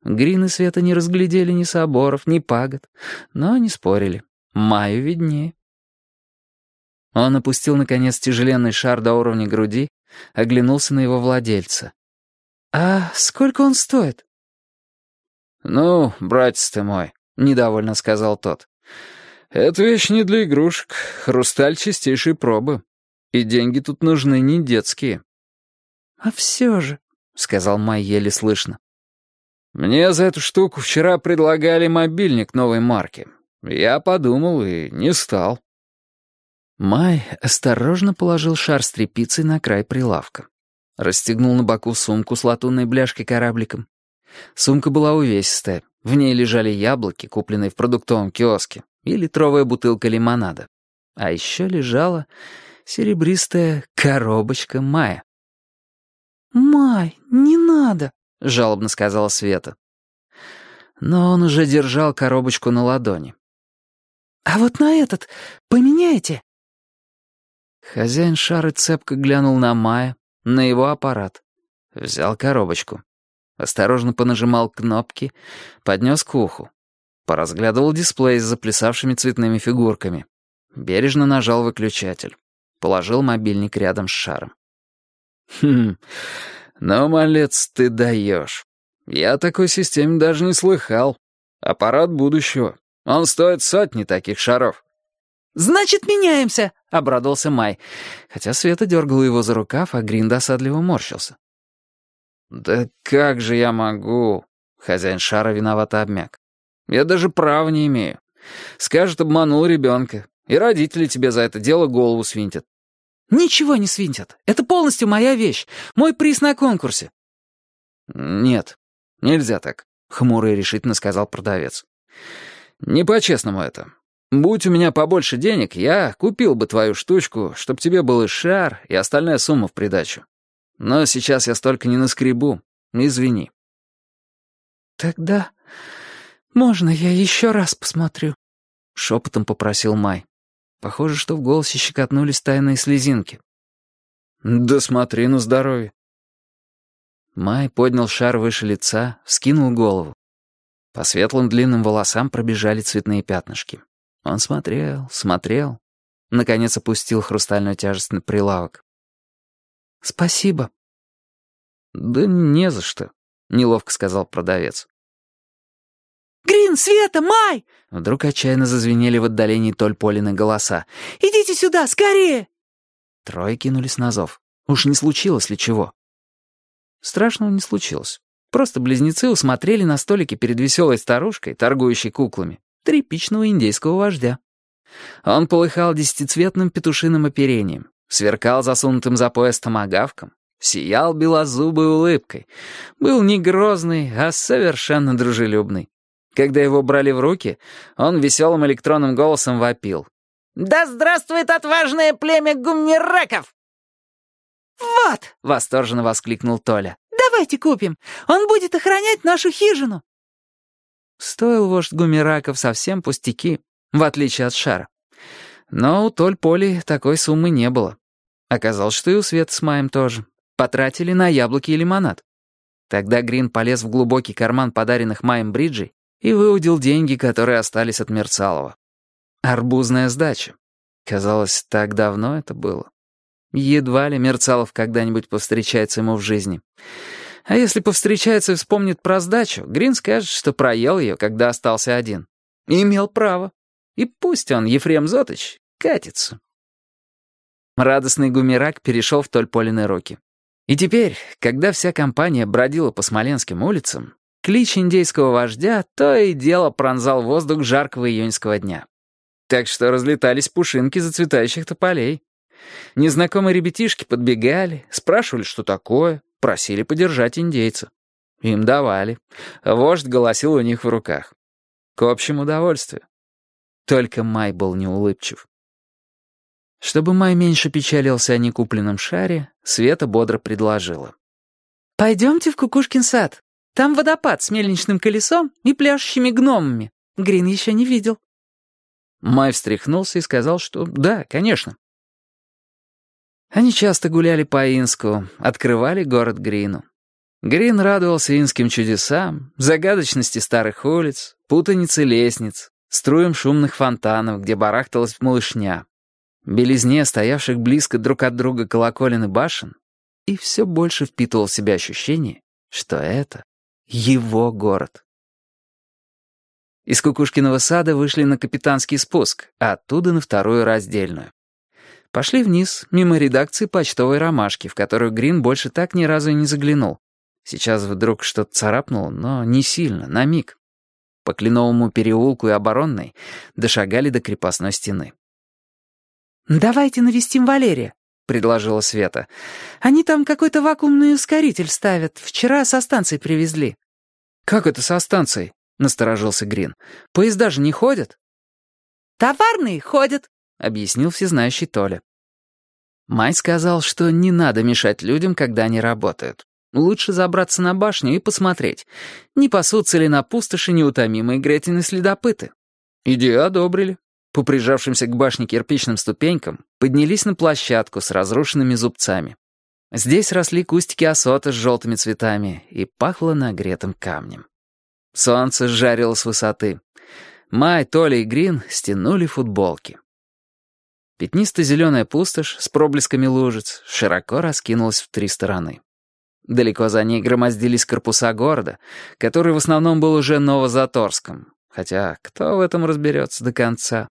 Грин и Света не разглядели ни соборов, ни пагод, но не спорили. Маю виднее. Он опустил, наконец, тяжеленный шар до уровня груди, оглянулся на его владельца. «А сколько он стоит?» «Ну, братец ты мой», — недовольно сказал тот. «Эта вещь не для игрушек. Хрусталь чистейшей пробы. И деньги тут нужны не детские». «А все же», — сказал Май еле слышно. «Мне за эту штуку вчера предлагали мобильник новой марки. Я подумал и не стал». Май осторожно положил шар с тряпицей на край прилавка. Расстегнул на боку сумку с латунной бляшкой-корабликом. Сумка была увесистая. В ней лежали яблоки, купленные в продуктовом киоске, и литровая бутылка лимонада. А еще лежала серебристая коробочка Мая. «Май, не надо», — жалобно сказала Света. Но он уже держал коробочку на ладони. «А вот на этот поменяйте». Хозяин шара цепко глянул на Мая, на его аппарат. Взял коробочку. Осторожно понажимал кнопки, поднес к уху. Поразглядывал дисплей с заплясавшими цветными фигурками. Бережно нажал выключатель. Положил мобильник рядом с шаром. «Ну, малец, ты даешь. Я о такой системе даже не слыхал. Аппарат будущего. Он стоит сотни таких шаров». «Значит, меняемся», — обрадовался Май, хотя Света дергала его за рукав, а Грин досадливо морщился. «Да как же я могу?» — хозяин шара виновато обмяк. «Я даже права не имею. Скажут, обманул ребенка, и родители тебе за это дело голову свинтят». «Ничего не свинтят. Это полностью моя вещь. Мой приз на конкурсе». «Нет, нельзя так», — хмуро и решительно сказал продавец. «Не по-честному это. Будь у меня побольше денег, я купил бы твою штучку, чтоб тебе был и шар, и остальная сумма в придачу. Но сейчас я столько не наскребу. Извини». «Тогда можно я еще раз посмотрю?» — шепотом попросил Май. Похоже, что в голосе щекотнулись тайные слезинки. «Да смотри на здоровье». Май поднял шар выше лица, вскинул голову. По светлым длинным волосам пробежали цветные пятнышки. Он смотрел, смотрел. Наконец опустил хрустальную тяжесть на прилавок. «Спасибо». «Да не за что», — неловко сказал продавец. «Грин, Света, Май!» Вдруг отчаянно зазвенели в отдалении Толь-Полины голоса. «Идите сюда, скорее!» Трое кинулись на зов. Уж не случилось ли чего? Страшного не случилось. Просто близнецы усмотрели на столике перед веселой старушкой, торгующей куклами, тряпичного индейского вождя. Он полыхал десятицветным петушиным оперением, сверкал засунутым за пояс томагавком, сиял белозубой улыбкой. Был не грозный, а совершенно дружелюбный. Когда его брали в руки, он веселым электронным голосом вопил. «Да здравствует отважное племя гуммираков!» «Вот!» — восторженно воскликнул Толя. «Давайте купим. Он будет охранять нашу хижину». Стоил вождь гумираков совсем пустяки, в отличие от шара. Но у Толь-Поли такой суммы не было. Оказалось, что и у Светы с Маем тоже. Потратили на яблоки и лимонад. Тогда Грин полез в глубокий карман подаренных Маем бриджей и выудил деньги, которые остались от Мерцалова. Арбузная сдача. Казалось, так давно это было. Едва ли Мерцалов когда-нибудь повстречается ему в жизни. А если повстречается и вспомнит про сдачу, Грин скажет, что проел ее, когда остался один. И имел право. И пусть он, Ефрем Зотыч, катится. Радостный гумирак перешел в Толь-Полины руки. И теперь, когда вся компания бродила по смоленским улицам, клич индейского вождя то и дело пронзал воздух жаркого июньского дня. Так что разлетались пушинки зацветающих тополей. Незнакомые ребятишки подбегали, спрашивали, что такое, просили подержать индейца. Им давали. Вождь голосил у них в руках. К общему удовольствию. Только Май был неулыбчив. Чтобы Май меньше печалился о некупленном шаре, Света бодро предложила. «Пойдемте в Кукушкин сад. Там водопад с мельничным колесом и пляшущими гномами. Грин еще не видел». Май встряхнулся и сказал, что да, конечно. Они часто гуляли по Инску, открывали город Грину. Грин радовался инским чудесам, загадочности старых улиц, путанице лестниц, струям шумных фонтанов, где барахталась малышня, белизне стоявших близко друг от друга колоколен и башен, и все больше впитывал в себя ощущение, что это его город. Из Кукушкиного сада вышли на капитанский спуск, а оттуда на вторую раздельную. Пошли вниз, мимо редакции почтовой ромашки, в которую Грин больше так ни разу и не заглянул. Сейчас вдруг что-то царапнуло, но не сильно, на миг. По Кленовому переулку и Оборонной дошагали до крепостной стены. «Давайте навестим Валерия», — предложила Света. «Они там какой-то вакуумный ускоритель ставят. Вчера со станции привезли». «Как это со станцией?» — насторожился Грин. «Поезда же не ходят?» «Товарные ходят», — объяснил всезнающий Толя. Май сказал, что не надо мешать людям, когда они работают. Лучше забраться на башню и посмотреть, не пасутся ли на пустоши неутомимые Гретины следопыты. Идею одобрили. По прижавшимся к башне кирпичным ступенькам поднялись на площадку с разрушенными зубцами. Здесь росли кустики осота с желтыми цветами и пахло нагретым камнем. Солнце жарило с высоты. Май, Толя и Грин стянули футболки. Пятнисто-зеленая пустошь с проблесками лужиц широко раскинулась в 3 стороны. Далеко за ней громоздились корпуса города, который в основном был уже Новозаторском, хотя кто в этом разберется до конца?